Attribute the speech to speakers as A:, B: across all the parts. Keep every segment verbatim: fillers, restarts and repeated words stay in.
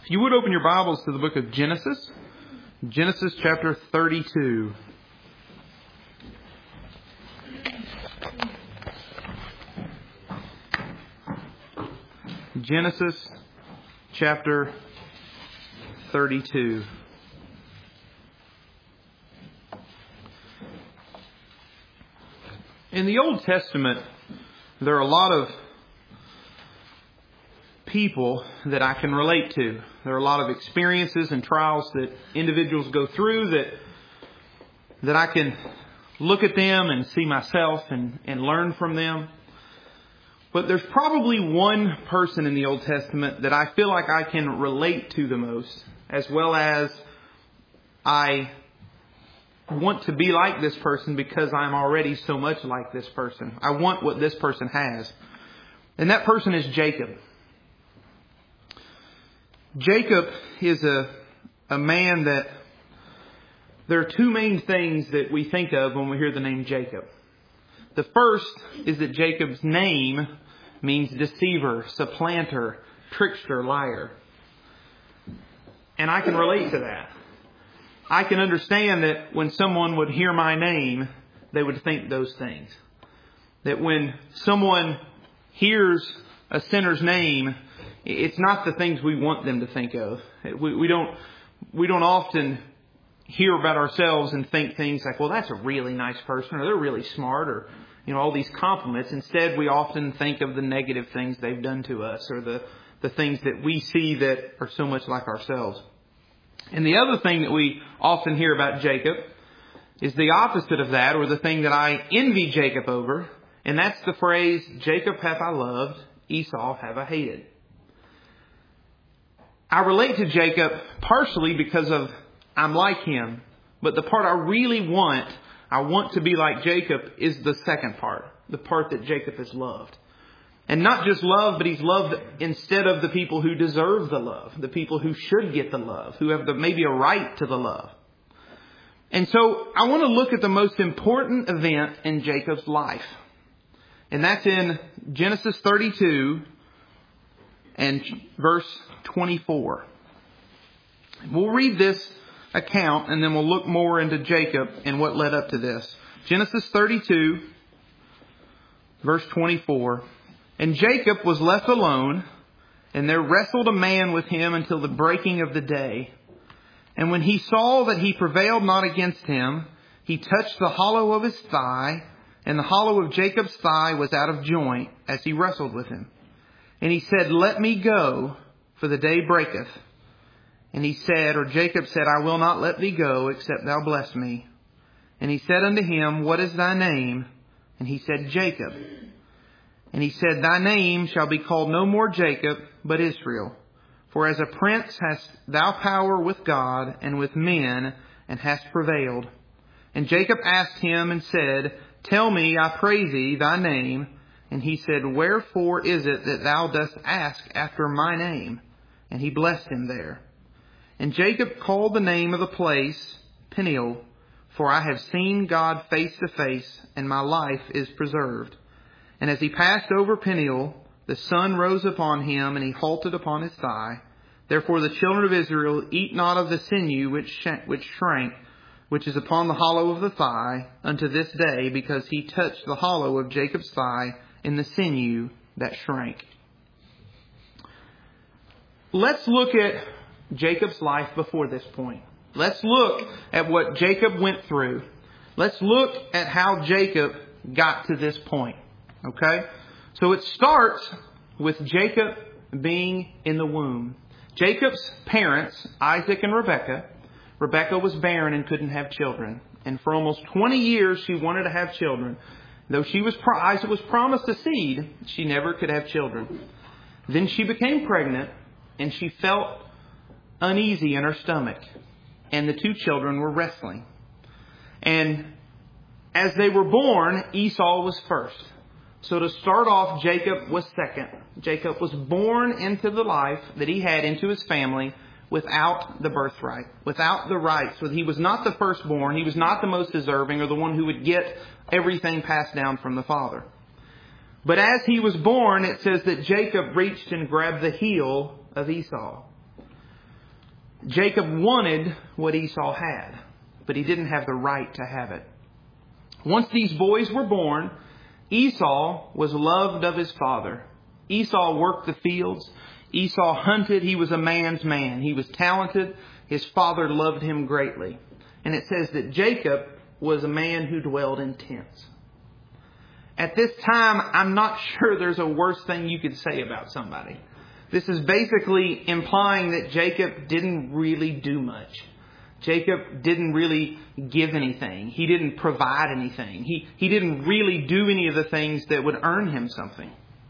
A: If you would open your Bibles to the book of Genesis, Genesis chapter thirty-two. Genesis chapter thirty-two. In the Old Testament, there are a lot of people that I can relate to. There are a lot of experiences and trials that individuals go through that that I can look at them and see myself and, and learn from them. But there's probably one person in the Old Testament that I feel like I can relate to the most, as well as I want to be like this person because I'm already so much like this person. I want what this person has. And that person is Jacob. Jacob is a, a man that there are two main things that we think of when we hear the name Jacob. The first is that Jacob's name means deceiver, supplanter, trickster, liar. And I can relate to that. I can understand that when someone would hear my name, they would think those things. That when someone hears a sinner's name, it's not the things we want them to think of. We, we don't we don't often hear about ourselves and think things like, well, that's a really nice person, or they're really smart, or you know, all these compliments. Instead, we often think of the negative things they've done to us, or the, the things that we see that are so much like ourselves. And the other thing that we often hear about Jacob is the opposite of that, or the thing that I envy Jacob over, and that's the phrase, Jacob have I loved, Esau have I hated. I relate to Jacob partially because of I'm like him. But the part I really want, I want to be like Jacob, is the second part. The part that Jacob is loved. And not just loved, but he's loved instead of the people who deserve the love. The people who should get the love. Who have the, maybe a right to the love. And so I want to look at the most important event in Jacob's life. And that's in Genesis thirty-two and verse twenty-four. We'll read this account and then we'll look more into Jacob and what led up to this. Genesis thirty-two, verse twenty-four. And Jacob was left alone, and there wrestled a man with him until the breaking of the day. And when he saw that he prevailed not against him, he touched the hollow of his thigh, and the hollow of Jacob's thigh was out of joint as he wrestled with him. And he said, Let me go, for the day breaketh. And he said, or Jacob said, I will not let thee go, except thou bless me. And he said unto him, What is thy name? And he said, Jacob. And he said, Thy name shall be called no more Jacob, but Israel. For as a prince hast thou power with God and with men, and hast prevailed. And Jacob asked him and said, Tell me, I pray thee, thy name. And he said, Wherefore is it that thou dost ask after my name? And he blessed him there. And Jacob called the name of the place Peniel, for I have seen God face to face, and my life is preserved. And as he passed over Peniel, the sun rose upon him, and he halted upon his thigh. Therefore the children of Israel eat not of the sinew which sh- which shrank, which is upon the hollow of the thigh, unto this day, because he touched the hollow of Jacob's thigh in the sinew that shrank. Let's look at Jacob's life before this point. Let's look at what Jacob went through. Let's look at how Jacob got to this point. Okay? So it starts with Jacob being in the womb. Jacob's parents, Isaac and Rebekah, Rebekah was barren and couldn't have children. And for almost twenty years she wanted to have children. Though she was Isaac was promised a seed, she never could have children. Then she became pregnant, and she felt uneasy in her stomach. And the two children were wrestling. And as they were born, Esau was first. So to start off, Jacob was second. Jacob was born into the life that he had, into his family, without the birthright, without the rights. So he was not the firstborn. He was not the most deserving, or the one who would get everything passed down from the father. But as he was born, it says that Jacob reached and grabbed the heel of Esau. Jacob wanted what Esau had, but he didn't have the right to have it. Once these boys were born, Esau was loved of his father. Esau worked the fields. Esau hunted. He was a man's man. He was talented. His father loved him greatly. And it says that Jacob was a man who dwelled in tents. At this time, I'm not sure there's a worse thing you could say about somebody. This is basically implying that Jacob didn't really do much. Jacob didn't really give anything. He didn't provide anything. He, he didn't really do any of the things that would earn him something.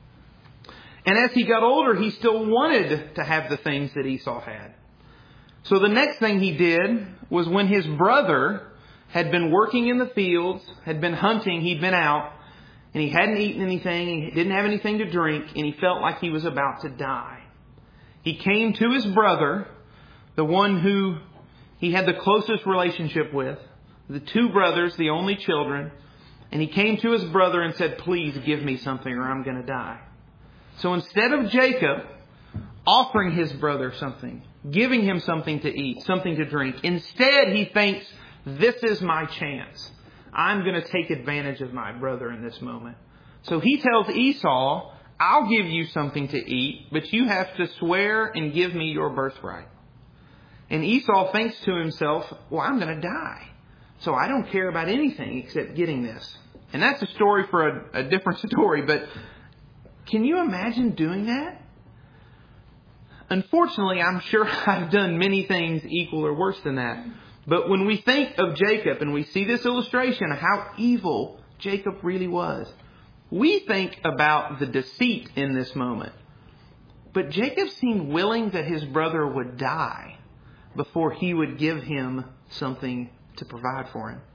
A: And as he got older, he still wanted to have the things that Esau had. So the next thing he did was when his brother had been working in the fields, had been hunting, he'd been out, and he hadn't eaten anything, he didn't have anything to drink, and he felt like he was about to die. He came to his brother, the one who he had the closest relationship with, the two brothers, the only children, and he came to his brother and said, "Please give me something or I'm going to die." So instead of Jacob offering his brother something, giving him something to eat, something to drink, instead he thinks, "This is my chance. I'm going to take advantage of my brother in this moment." So he tells Esau, "I'll give you something to eat, but you have to swear and give me your birthright." And Esau thinks to himself, "Well, I'm going to die, so I don't care about anything except getting this." And that's a story for a, a different story, but can you imagine doing that? Unfortunately, I'm sure I've done many things equal or worse than that. But when we think of Jacob and we see this illustration of how evil Jacob really was, we think about the deceit in this moment. But Jacob seemed willing that his brother would die before he would give him something to provide for him.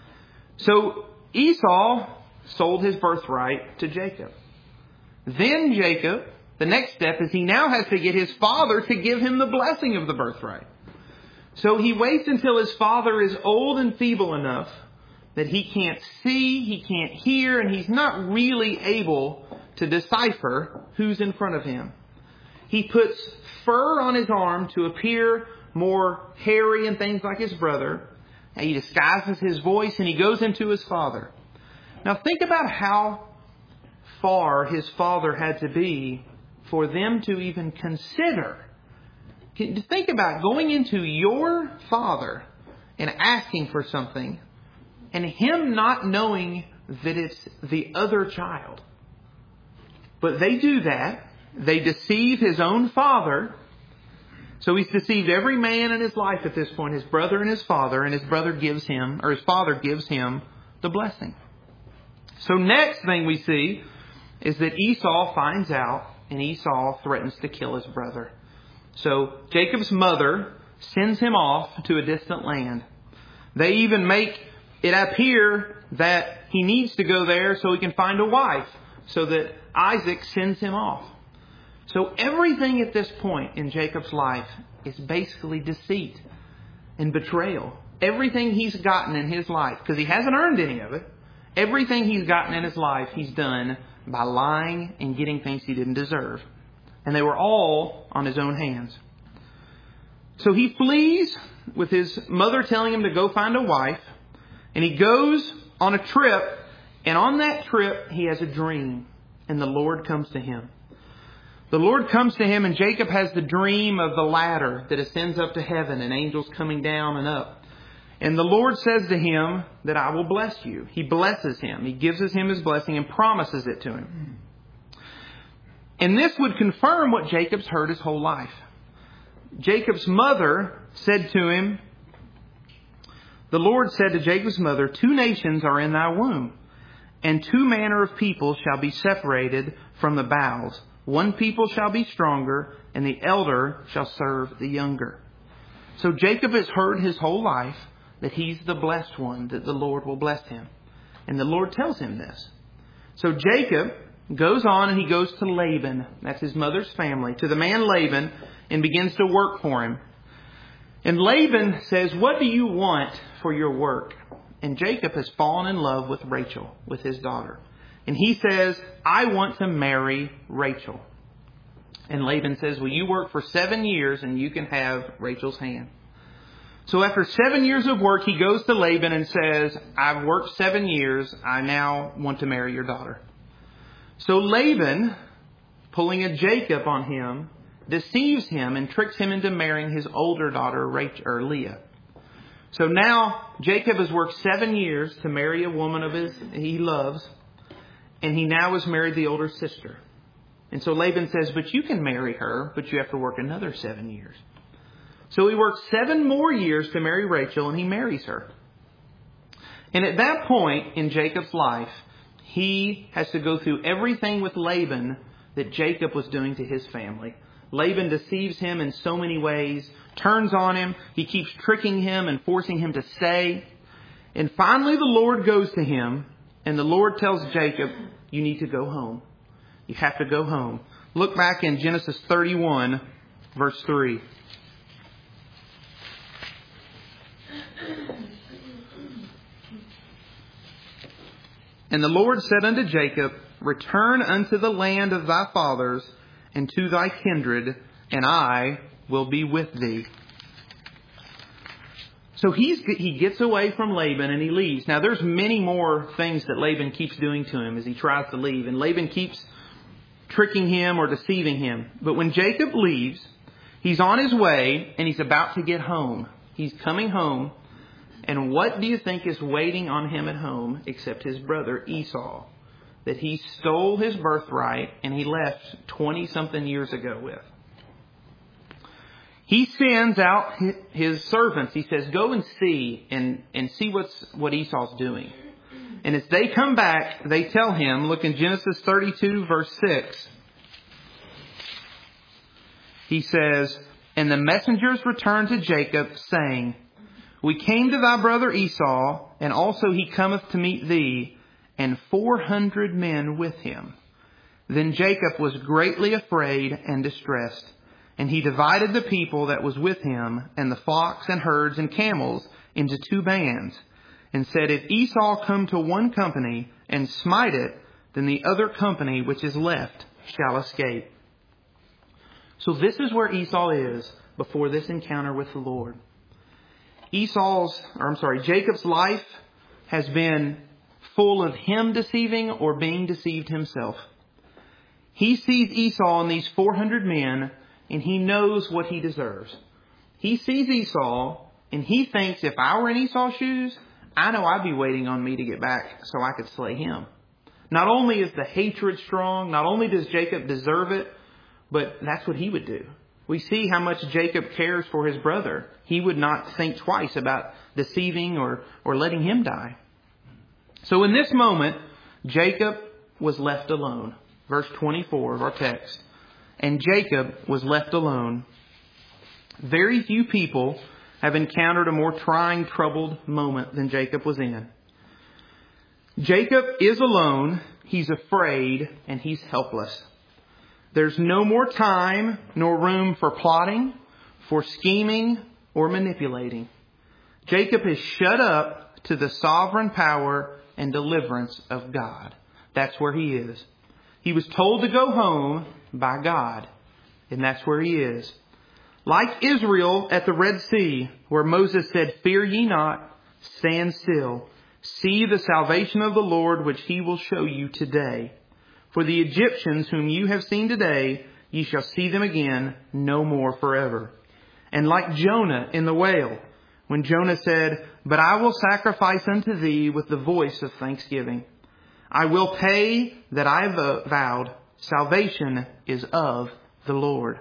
A: So Esau sold his birthright to Jacob. Then Jacob, the next step is he now has to get his father to give him the blessing of the birthright. So he waits until his father is old and feeble enough that he can't see, he can't hear, and he's not really able to decipher who's in front of him. He puts fur on his arm to appear more hairy and things like his brother. And he disguises his voice and he goes into his father. Now think about how far his father had to be for them to even consider. Think about going into your father and asking for something and him not knowing that it's the other child. But they do that. They deceive his own father. So he's deceived every man in his life at this point, his brother and his father, and his brother gives him, or his father gives him the blessing. So next thing we see is that Esau finds out and Esau threatens to kill his brother. So Jacob's mother sends him off to a distant land. They even make it appear that he needs to go there so he can find a wife, so that Isaac sends him off. So everything at this point in Jacob's life is basically deceit and betrayal. Everything he's gotten in his life, because he hasn't earned any of it, everything he's gotten in his life he's done by lying and getting things he didn't deserve. And they were all on his own hands. So he flees with his mother telling him to go find a wife. And he goes on a trip. And on that trip, he has a dream. And the Lord comes to him. The Lord comes to him and Jacob has the dream of the ladder that ascends up to heaven and angels coming down and up. And the Lord says to him that I will bless you. He blesses him. He gives him his blessing and promises it to him. And this would confirm what Jacob's heard his whole life. Jacob's mother said to him, the Lord said to Jacob's mother, "Two nations are in thy womb, and two manner of people shall be separated from the bowels. One people shall be stronger, and the elder shall serve the younger." So Jacob has heard his whole life that he's the blessed one, that the Lord will bless him. And the Lord tells him this. So Jacob goes on and he goes to Laban, that's his mother's family, to the man Laban, and begins to work for him. And Laban says, "What do you want for your work?" And Jacob has fallen in love with Rachel, with his daughter. And he says, "I want to marry Rachel." And Laban says, well, you work for seven years and you can have Rachel's hand. So after seven years of work, he goes to Laban and says, I've worked seven years. I now want to marry your daughter. So Laban, pulling a Jacob on him, deceives him and tricks him into marrying his older daughter, Rachel, or Leah. So now Jacob has worked seven years to marry a woman of his he loves, and he now has married the older sister. And so Laban says, but you can marry her, but you have to work another seven years. So he works seven more years to marry Rachel, and he marries her. And at that point in Jacob's life, he has to go through everything with Laban that Jacob was doing to his family. Laban deceives him in so many ways, turns on him. He keeps tricking him and forcing him to stay. And finally the Lord goes to him, and the Lord tells Jacob, you need to go home. You have to go home. Look back in Genesis thirty-one, verse three. And the Lord said unto Jacob, return unto the land of thy fathers and to thy kindred, and I will be with thee. So he's, he gets away from Laban and he leaves. Now there's many more things that Laban keeps doing to him as he tries to leave. And Laban keeps tricking him or deceiving him. But when Jacob leaves, he's on his way and he's about to get home. He's coming home. And what do you think is waiting on him at home except his brother Esau, that he stole his birthright and he left twenty-something years ago with? He sends out his servants. He says, go and see and, and see what's, what Esau's doing. And as they come back, they tell him, look in Genesis thirty-two, verse six. He says, and the messengers returned to Jacob, saying, we came to thy brother Esau, and also he cometh to meet thee, and four hundred men with him. Then Jacob was greatly afraid and distressed, and he divided the people that was with him, and the flocks and herds and camels, into two bands, and said, if Esau come to one company and smite it, then the other company which is left shall escape. So this is where Esau is before this encounter with the Lord. Esau's, or I'm sorry, Jacob's life has been full of him deceiving or being deceived himself. He sees Esau and these four hundred men, and he knows what he deserves. He sees Esau, and he thinks, if I were in Esau's shoes, I know I'd be waiting on me to get back so I could slay him. Not only is the hatred strong, not only does Jacob deserve it, but that's what he would do. We see how much Jacob cares for his brother. He would not think twice about deceiving or, or letting him die. So in this moment, Jacob was left alone. Verse twenty-four of our text. And Jacob was left alone. Very few people have encountered a more trying, troubled moment than Jacob was in. Jacob is alone, he's afraid, and he's helpless. There's no more time nor room for plotting, for scheming, or manipulating. Jacob is shut up to the sovereign power and deliverance of God. That's where he is. He was told to go home by God, and that's where he is. Like Israel at the Red Sea, where Moses said, fear ye not, stand still. See the salvation of the Lord, which he will show you today. For the Egyptians whom you have seen today, ye shall see them again no more forever. And like Jonah in the whale, when Jonah said, but I will sacrifice unto thee with the voice of thanksgiving. I will pay that I have vowed. Salvation is of the Lord.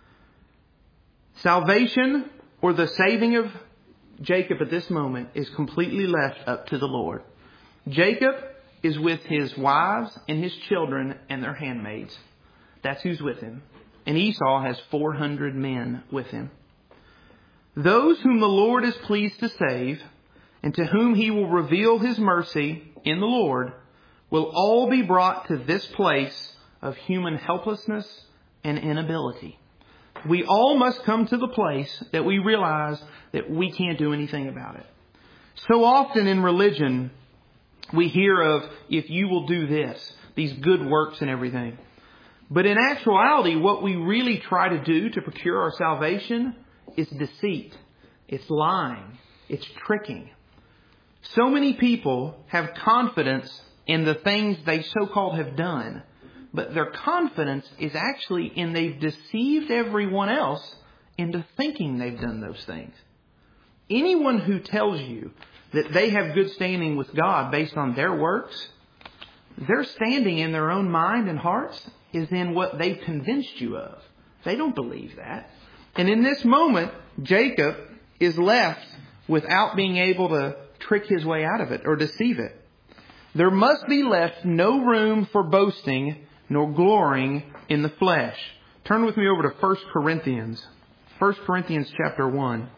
A: Salvation, or the saving of Jacob at this moment, is completely left up to the Lord. Jacob is with his wives and his children and their handmaids. That's who's with him. And Esau has four hundred men with him. Those whom the Lord is pleased to save, and to whom he will reveal his mercy in the Lord, will all be brought to this place of human helplessness and inability. We all must come to the place that we realize that we can't do anything about it. So often in religion, we hear of, if you will do this, these good works and everything. But in actuality, what we really try to do to procure our salvation is deceit. It's lying. It's tricking. So many people have confidence in the things they so-called have done. But their confidence is actually in they've deceived everyone else into thinking they've done those things. Anyone who tells you that they have good standing with God based on their works, their standing in their own mind and hearts is in what they've convinced you of. They don't believe that. And in this moment, Jacob is left without being able to trick his way out of it or deceive it. There must be left no room for boasting nor glorying in the flesh. Turn with me over to First Corinthians. First Corinthians chapter one.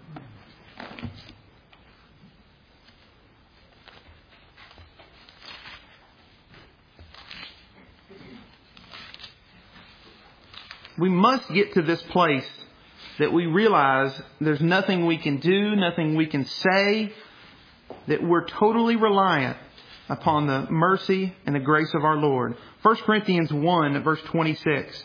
A: We must get to this place that we realize there's nothing we can do, nothing we can say, that we're totally reliant upon the mercy and the grace of our Lord. First Corinthians one, verse twenty-six.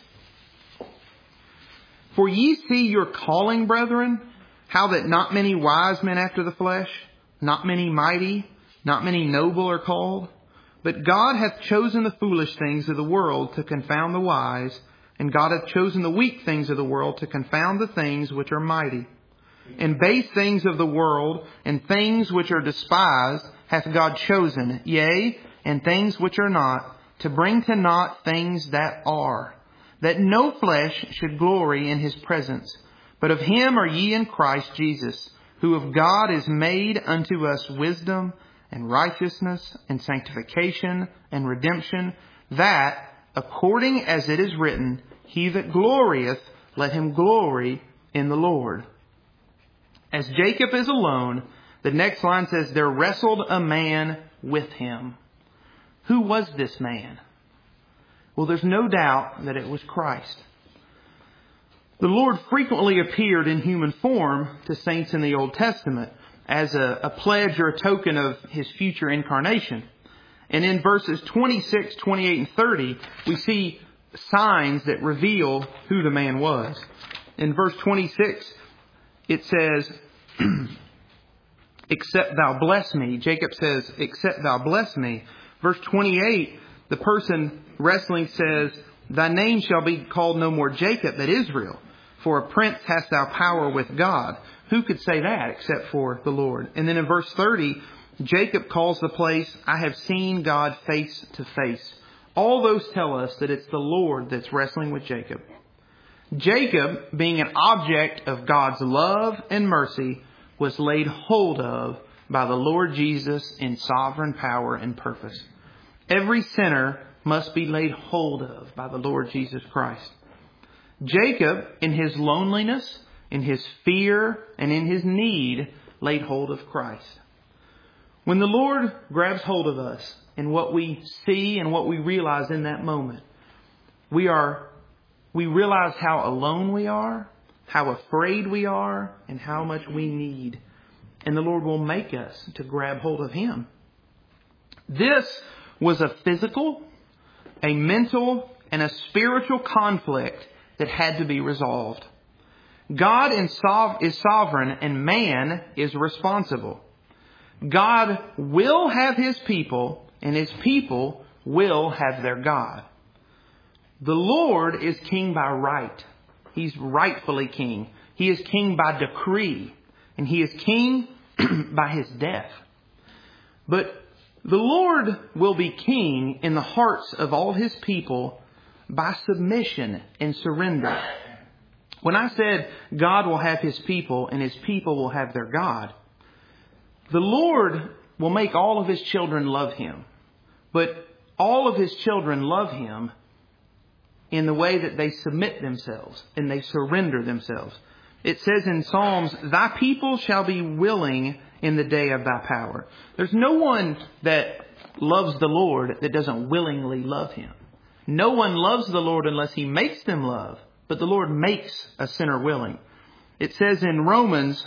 A: For ye see your calling, brethren, how that not many wise men after the flesh, not many mighty, not many noble are called. But God hath chosen the foolish things of the world to confound the wise, and God hath chosen the weak things of the world to confound the things which are mighty. And base things of the world and things which are despised hath God chosen, yea, and things which are not, to bring to naught things that are, that no flesh should glory in his presence. But of him are ye in Christ Jesus, who of God is made unto us wisdom and righteousness and sanctification and redemption, that, according as it is written, he that glorieth, let him glory in the Lord. As Jacob is alone, the next line says, there wrestled a man with him. Who was this man? Well, there's no doubt that it was Christ. The Lord frequently appeared in human form to saints in the Old Testament as a, a pledge or a token of his future incarnation. And in verses twenty-six, twenty-eight, and thirty, we see signs that reveal who the man was. In verse twenty-six, it says, except thou bless me. Jacob says, except thou bless me. Verse twenty-eight, the person wrestling says, thy name shall be called no more Jacob, but Israel. For a prince hast thou power with God. Who could say that except for the Lord? And then in verse thirty, Jacob calls the place, I have seen God face to face. All those tell us that it's the Lord that's wrestling with Jacob. Jacob, being an object of God's love and mercy, was laid hold of by the Lord Jesus in sovereign power and purpose. Every sinner must be laid hold of by the Lord Jesus Christ. Jacob, in his loneliness, in his fear, and in his need, laid hold of Christ. When the Lord grabs hold of us and what we see and what we realize in that moment, we are, we realize how alone we are, how afraid we are, and how much we need. And the Lord will make us to grab hold of Him. This was a physical, a mental, and a spiritual conflict that had to be resolved. God is sovereign and man is responsible. God will have His people and His people will have their God. The Lord is king by right. He's rightfully king. He is king by decree. And He is king by His death. But the Lord will be king in the hearts of all His people by submission and surrender. When I said God will have His people and His people will have their God, the Lord will make all of His children love Him. But all of His children love Him in the way that they submit themselves and they surrender themselves. It says in Psalms, thy people shall be willing in the day of thy power. There's no one that loves the Lord that doesn't willingly love Him. No one loves the Lord unless He makes them love. But the Lord makes a sinner willing. It says in Romans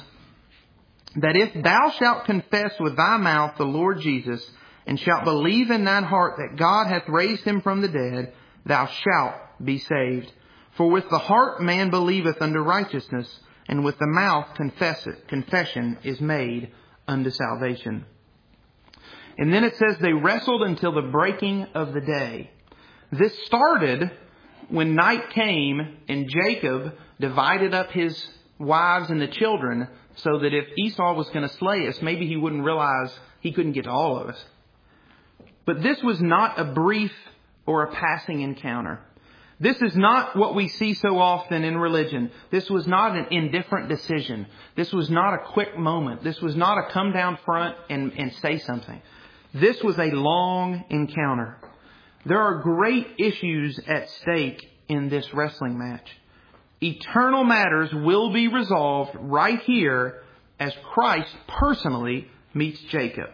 A: that if thou shalt confess with thy mouth the Lord Jesus and shalt believe in thine heart that God hath raised Him from the dead, thou shalt be saved. For with the heart man believeth unto righteousness, and with the mouth confesseth, confession is made unto salvation. And then it says they wrestled until the breaking of the day. This started when night came and Jacob divided up his wives and the children so that if Esau was going to slay us, maybe he wouldn't realize he couldn't get to all of us. But this was not a brief or a passing encounter. This is not what we see so often in religion. This was not an indifferent decision. This was not a quick moment. This was not a come down front and, and say something. This was a long encounter. There are great issues at stake in this wrestling match. Eternal matters will be resolved right here as Christ personally meets Jacob.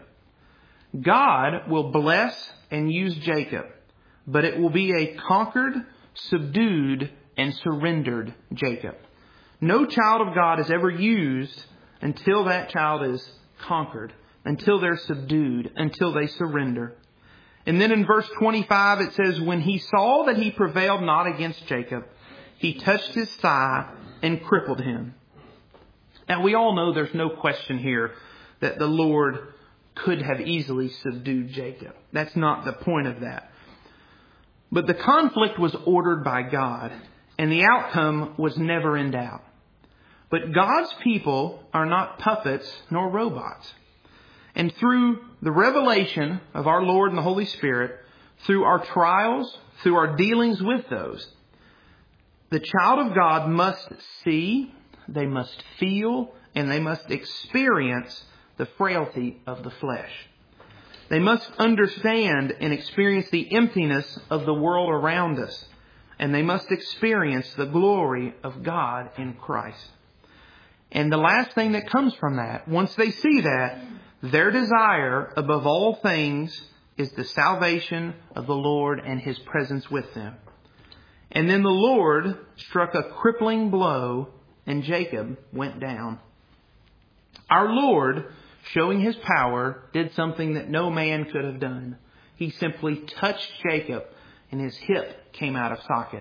A: God will bless and use Jacob, but it will be a conquered, subdued, and surrendered Jacob. No child of God is ever used until that child is conquered, until they're subdued, until they surrender. And then in verse twenty-five it says, when he saw that he prevailed not against Jacob, he touched his thigh and crippled him. Now we all know there's no question here that the Lord could have easily subdued Jacob. That's not the point of that. But the conflict was ordered by God, and the outcome was never in doubt. But God's people are not puppets nor robots. And through the revelation of our Lord and the Holy Spirit, through our trials, through our dealings with those, the child of God must see, they must feel, and they must experience the frailty of the flesh. They must understand and experience the emptiness of the world around us. And they must experience the glory of God in Christ. And the last thing that comes from that, once they see that, their desire above all things is the salvation of the Lord and His presence with them. And then the Lord struck a crippling blow and Jacob went down. Our Lord, showing His power, did something that no man could have done. He simply touched Jacob and his hip came out of socket.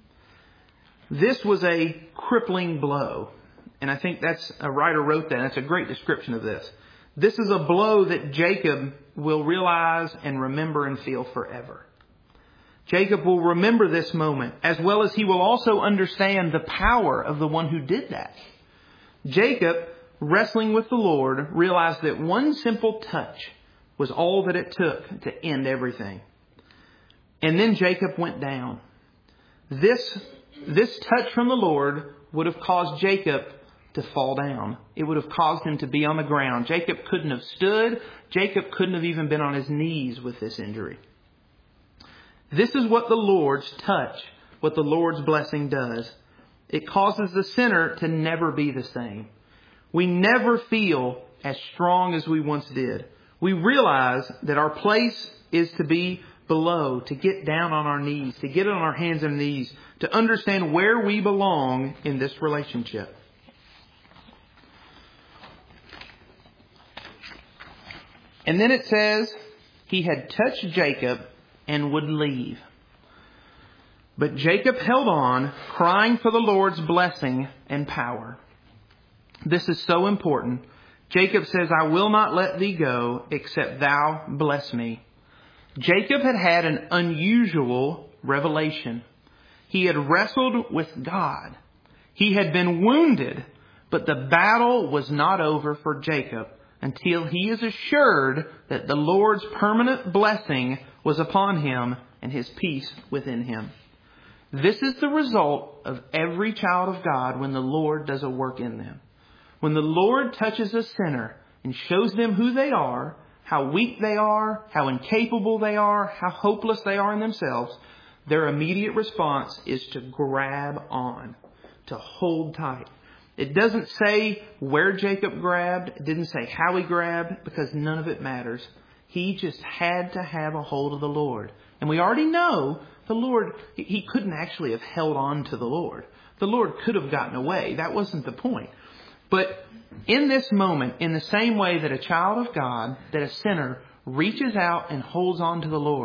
A: This was a crippling blow. And I think that's a writer wrote that. That's a great description of this. This is a blow that Jacob will realize and remember and feel forever. Jacob will remember this moment, as well as he will also understand the power of the one who did that. Jacob, wrestling with the Lord, realized that one simple touch was all that it took to end everything. And then Jacob went down. This, this touch from the Lord would have caused Jacob to fall down. It would have caused him to be on the ground. Jacob couldn't have stood. Jacob couldn't have even been on his knees with this injury. This is what the Lord's touch, what the Lord's blessing does. It causes the sinner to never be the same. We never feel as strong as we once did. We realize that our place is to be below, to get down on our knees, to get on our hands and knees, to understand where we belong in this relationship. And then it says, he had touched Jacob and would leave. But Jacob held on, crying for the Lord's blessing and power. This is so important. Jacob says, I will not let thee go, except thou bless me. Jacob had had an unusual revelation. He had wrestled with God. He had been wounded, but the battle was not over for Jacob until he is assured that the Lord's permanent blessing was upon him and His peace within him. This is the result of every child of God when the Lord does a work in them. When the Lord touches a sinner and shows them who they are, how weak they are, how incapable they are, how hopeless they are in themselves, their immediate response is to grab on, to hold tight. It doesn't say where Jacob grabbed. It didn't say how he grabbed, because none of it matters. He just had to have a hold of the Lord. And we already know the Lord, he couldn't actually have held on to the Lord. The Lord could have gotten away. That wasn't the point. But in this moment, in the same way that a child of God, that a sinner reaches out and holds on to the Lord,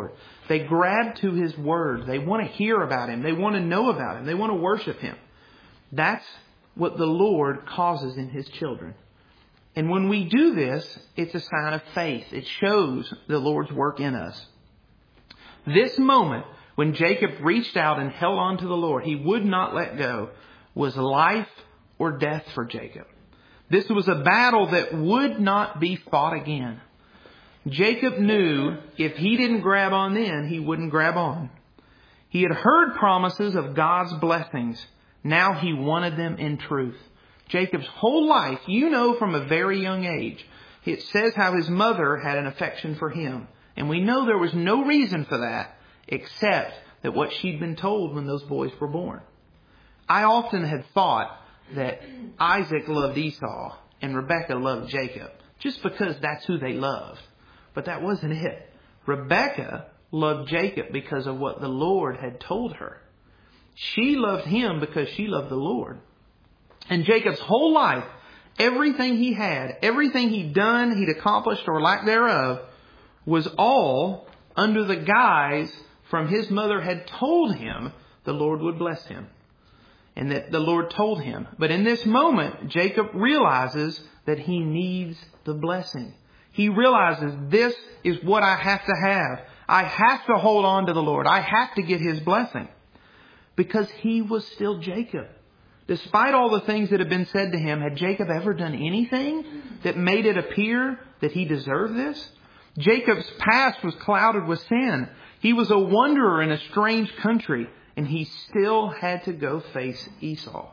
A: They grab to His Word. They want to hear about Him. They want to know about Him. They want to worship Him. That's what the Lord causes in His children. And when we do this, it's a sign of faith. It shows the Lord's work in us. This moment, when Jacob reached out and held on to the Lord, he would not let go, was life or death for Jacob. This was a battle that would not be fought again. Jacob knew if he didn't grab on then, he wouldn't grab on. He had heard promises of God's blessings. Now he wanted them in truth. Jacob's whole life, you know from a very young age, it says how his mother had an affection for him. And we know there was no reason for that except that what she'd been told when those boys were born. I often had thought that Isaac loved Esau and Rebekah loved Jacob just because that's who they loved. But that wasn't it. Rebekah loved Jacob because of what the Lord had told her. She loved him because she loved the Lord. And Jacob's whole life, everything he had, everything he'd done, he'd accomplished or lack thereof, was all under the guise from his mother had told him the Lord would bless him. And that the Lord told him. But in this moment, Jacob realizes that he needs the blessing. He realizes this is what I have to have. I have to hold on to the Lord. I have to get His blessing. Because he was still Jacob. Despite all the things that had been said to him, had Jacob ever done anything that made it appear that he deserved this? Jacob's past was clouded with sin. He was a wanderer in a strange country. And he still had to go face Esau.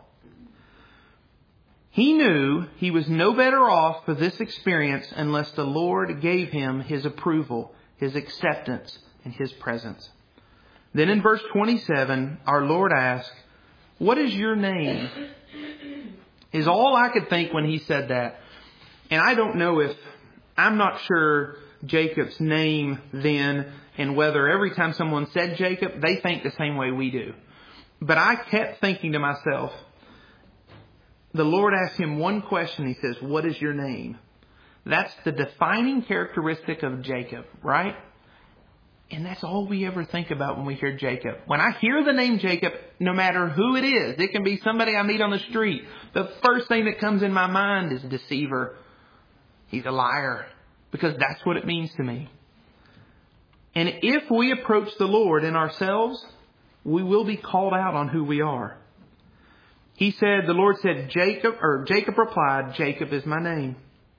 A: He knew he was no better off for this experience unless the Lord gave him His approval, His acceptance, and His presence. Then in verse twenty-seven, our Lord asked, "What is your name?" Is all I could think when He said that. And I don't know if, I'm not sure Jacob's name then, and whether every time someone said Jacob, they think the same way we do. But I kept thinking to myself, the Lord asked him one question. He says, "What is your name?" That's the defining characteristic of Jacob, right? And that's all we ever think about when we hear Jacob. When I hear the name Jacob, no matter who it is, it can be somebody I meet on the street. The first thing that comes in my mind is deceiver. He's a liar. Because that's what it means to me. And if we approach the Lord in ourselves, we will be called out on who we are. He said, the Lord said, Jacob, or Jacob replied, "Jacob is my name.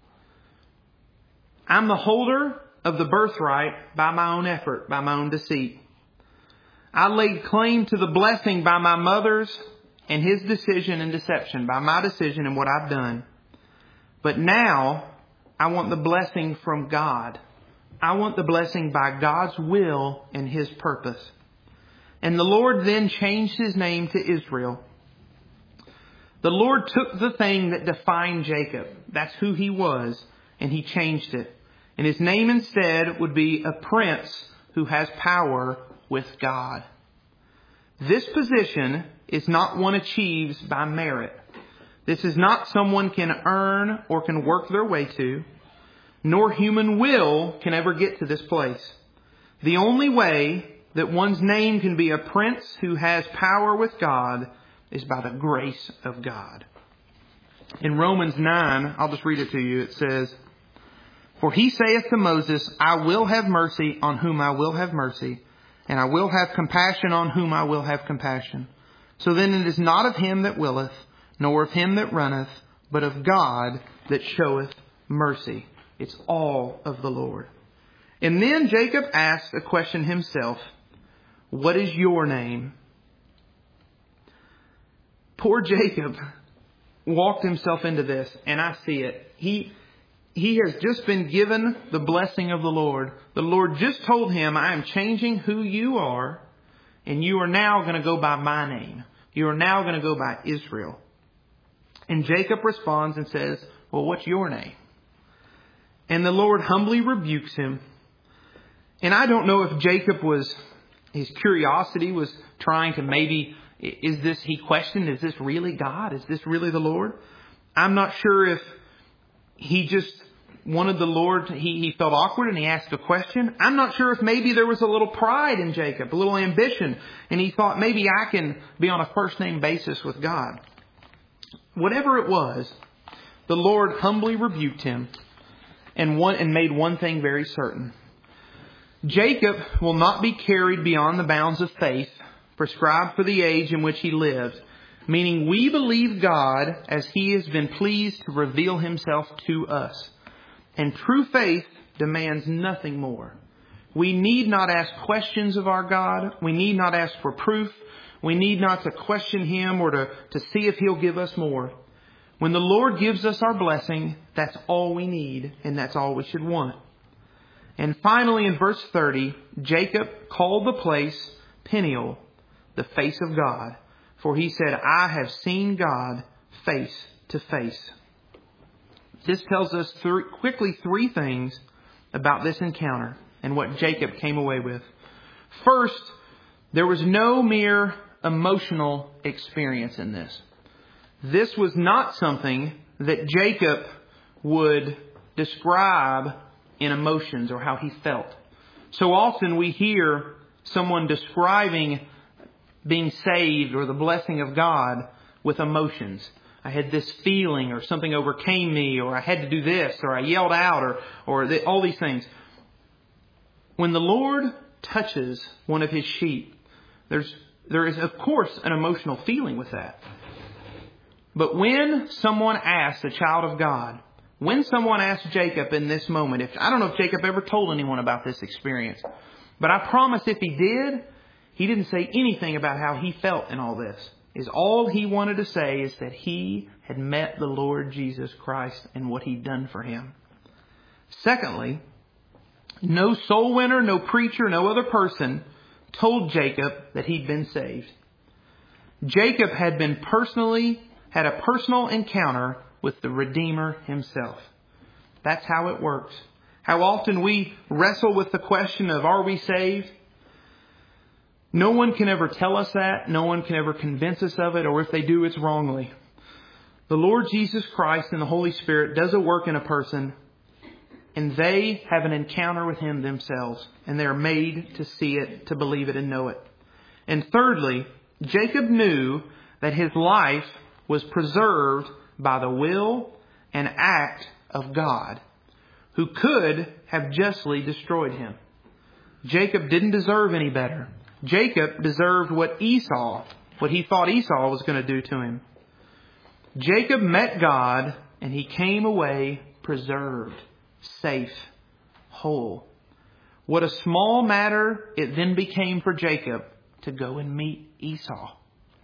A: I'm the holder of the birthright by my own effort, by my own deceit. I laid claim to the blessing by my mother's and his decision and deception, by my decision and what I've done. But now I want the blessing from God. I want the blessing by God's will and His purpose." And the Lord then changed His name to Israel. The Lord took the thing that defined Jacob, that's who he was, and He changed it. And his name instead would be a prince who has power with God. This position is not one achieved by merit. This is not someone can earn or can work their way to, nor human will can ever get to this place. The only way that one's name can be a prince who has power with God is by the grace of God. In Romans nine, I'll just read it to you. It says, "For He saith to Moses, I will have mercy on whom I will have mercy, and I will have compassion on whom I will have compassion. So then it is not of him that willeth, nor of him that runneth, but of God that showeth mercy." It's all of the Lord. And then Jacob asked a question himself. What is your name? Poor Jacob walked himself into this, and I see it. He he has just been given the blessing of the Lord. The Lord just told him, I am changing who you are, and you are now going to go by my name. You are now going to go by Israel. And Jacob responds and says, well, what's your name? And the Lord humbly rebukes him. And I don't know if Jacob was, his curiosity was trying to maybe, is this, he questioned, is this really God? Is this really the Lord? I'm not sure if he just wanted the Lord, he, he felt awkward and he asked a question. I'm not sure if maybe there was a little pride in Jacob, a little ambition, and he thought maybe I can be on a first name basis with God. Whatever it was, the Lord humbly rebuked him and one, and made one thing very certain. Jacob will not be carried beyond the bounds of faith prescribed for the age in which he lived, meaning we believe God as He has been pleased to reveal Himself to us. And true faith demands nothing more. We need not ask questions of our God. We need not ask for proof. We need not to question Him or to, to see if He'll give us more. When the Lord gives us our blessing, that's all we need, and that's all we should want. And finally, in verse thirty, Jacob called the place Peniel, the face of God. For he said, I have seen God face to face. This tells us th- quickly three things about this encounter and what Jacob came away with. First, there was no mere emotional experience in this. This was not something that Jacob would describe in emotions or how he felt. So often we hear someone describing being saved or the blessing of God with emotions. I had this feeling, or something overcame me, or I had to do this, or I yelled out, or or the, all these things. When the Lord touches one of His sheep, there's there is of course an emotional feeling with that. But when someone asks a child of God, when someone asked Jacob in this moment, if I don't know if Jacob ever told anyone about this experience, but I promise if he did, he didn't say anything about how he felt in all this. Is all he wanted to say is that he had met the Lord Jesus Christ and what He'd done for him. Secondly, no soul winner, no preacher, no other person told Jacob that he'd been saved. Jacob had been personally, had a personal encounter with the Redeemer Himself. That's how it works. How often we wrestle with the question of, are we saved? No one can ever tell us that. No one can ever convince us of it, or if they do, it's wrongly. The Lord Jesus Christ and the Holy Spirit does a work in a person, and they have an encounter with Him themselves, and they're made to see it, to believe it, and know it. And thirdly, Jacob knew that his life was preserved by the will and act of God, who could have justly destroyed him. Jacob didn't deserve any better. Jacob deserved what Esau, what he thought Esau was going to do to him. Jacob met God and he came away preserved, safe, whole. What a small matter it then became for Jacob to go and meet Esau.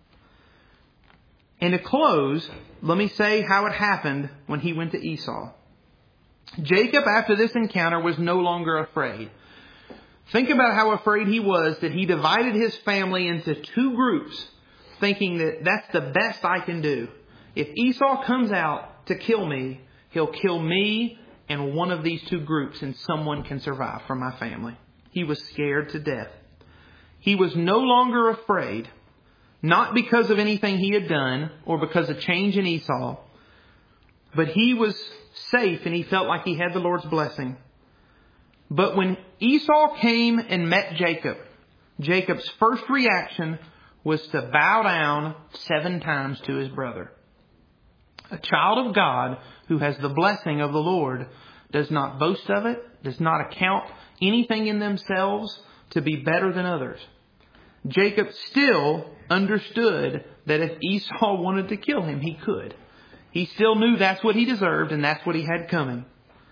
A: And to close, let me say how it happened when he went to Esau. Jacob, after this encounter, was no longer afraid. Think about how afraid he was that he divided his family into two groups, thinking that that's the best I can do. If Esau comes out to kill me, he'll kill me and one of these two groups, and someone can survive from my family. He was scared to death. He was no longer afraid, not because of anything he had done or because of change in Esau, but he was safe and he felt like he had the Lord's blessing. But when Esau came and met Jacob, Jacob's first reaction was to bow down seven times to his brother. A child of God who has the blessing of the Lord does not boast of it, does not account anything in themselves to be better than others. Jacob still understood that if Esau wanted to kill him, he could. He still knew that's what he deserved and that's what he had coming.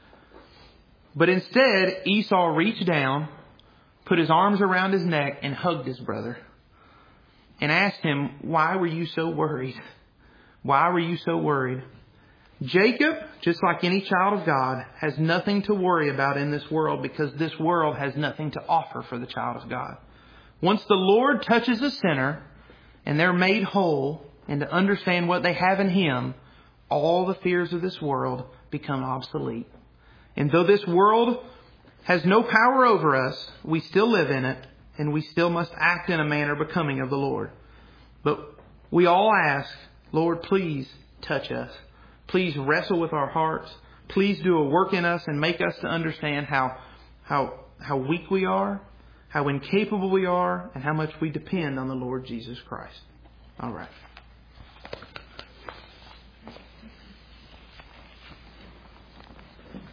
A: But instead, Esau reached down, put his arms around his neck and hugged his brother and asked him, why were you so worried? Why were you so worried? Jacob, just like any child of God, has nothing to worry about in this world because this world has nothing to offer for the child of God. Once the Lord touches a sinner and they're made whole and to understand what they have in Him, all the fears of this world become obsolete. And though this world has no power over us, we still live in it and we still must act in a manner becoming of the Lord. But we all ask, Lord, please touch us. Please wrestle with our hearts. Please do a work in us and make us to understand how, how, how weak we are, how incapable we are, and how much we depend on the Lord Jesus Christ. All right.